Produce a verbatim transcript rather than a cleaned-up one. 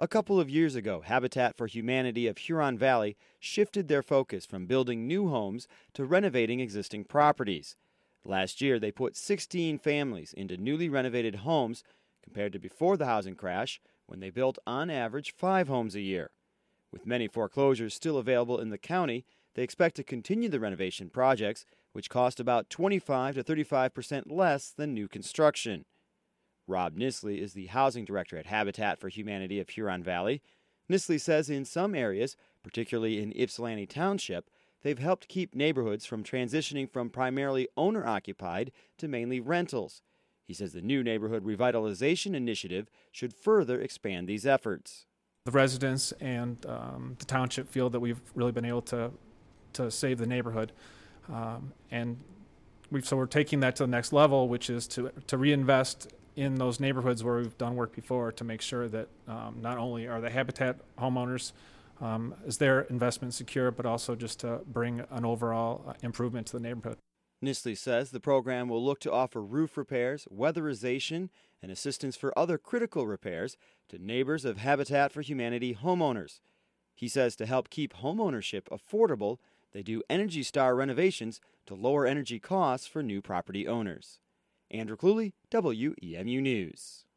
A couple of years ago, Habitat for Humanity of Huron Valley shifted their focus from building new homes to renovating existing properties. Last year, they put sixteen families into newly renovated homes compared to before the housing crash, when they built on average five homes a year. With many foreclosures still available in the county, they expect to continue the renovation projects, which cost about twenty-five to thirty-five percent less than new construction. Rob Nisley is the housing director at Habitat for Humanity of Huron Valley. Nisley says in some areas, particularly in Ypsilanti Township, they've helped keep neighborhoods from transitioning from primarily owner-occupied to mainly rentals. He says the new neighborhood revitalization initiative should further expand these efforts. The residents and um, the township feel that we've really been able to to save the neighborhood, um, and we've so we're taking that to the next level, which is to to reinvest in those neighborhoods where we've done work before to make sure that um, not only are the Habitat homeowners um, is their investment secure, but also just to bring an overall uh, improvement to the neighborhood. Nisley says the program will look to offer roof repairs, weatherization, and assistance for other critical repairs to neighbors of Habitat for Humanity homeowners. He says to help keep homeownership affordable, they do Energy Star renovations to lower energy costs for new property owners. Andrew Cluley, W E M U News.